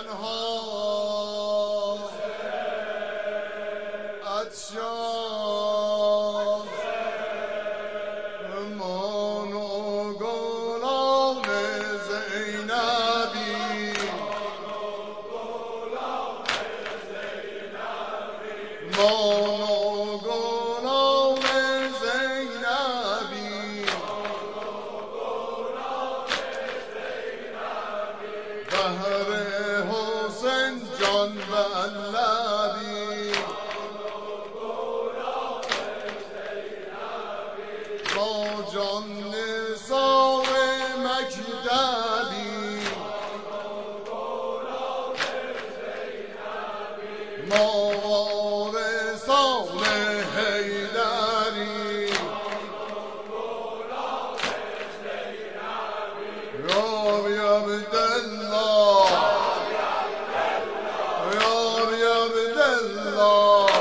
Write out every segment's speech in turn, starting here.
تنها عطشان مان و گلان زینبی مان و گلان زینبی بهر حسین جان بلبی با جان نثار مکتبی ما وارثان حیدری یا بی عبدالله یا بی عبدالله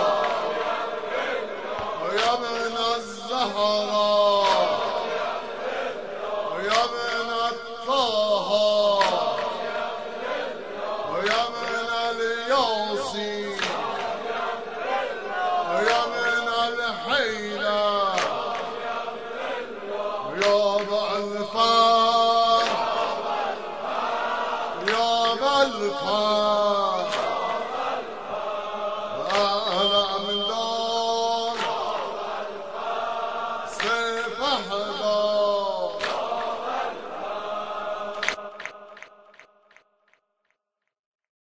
یا ابن الزهراء یا ابن الطه یا ابن الیاسین یا ابن الحیدر یا ابا الفضل یا ابا الفضل